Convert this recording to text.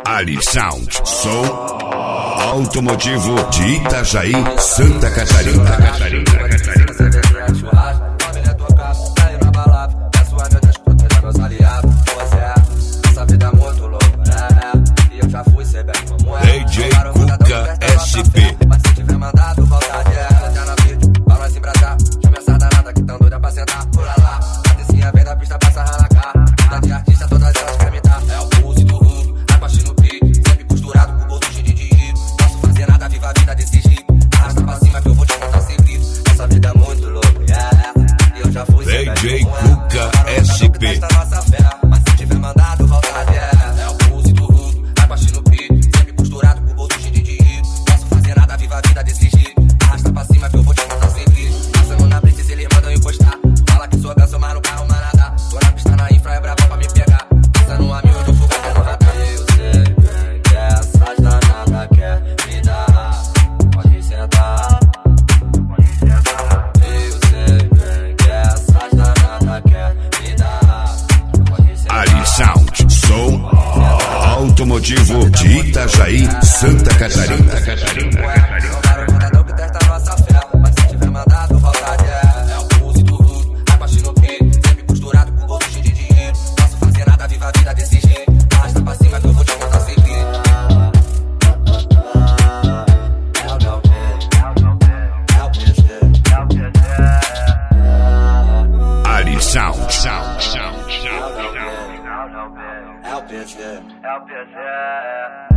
Ali Sound, som automotivo de Itajaí, Santa Catarina. DJ Cuca SP. DJ Cuca SP. Mas se tiver mandado voltar é o pulse do rudo, água no pique, sempre costurado com o bolso cheio de rico. Posso fazer nada, viva a vida desse jeito. Arrasta pra cima que eu vou te contar sempre. Passando na blitz, eles mandam encostar. Fala que sou ganso, mas no carro manada. Tô na pista na infra, é brava pra me pegar. Passando a mil, eu tô fuga até no radar. Eu sei bem que essas danadas quer me dar. Pode sentar. Ali Sound, som automotivo de Itajaí, Santa Catarina. Ali Sound. É o PC.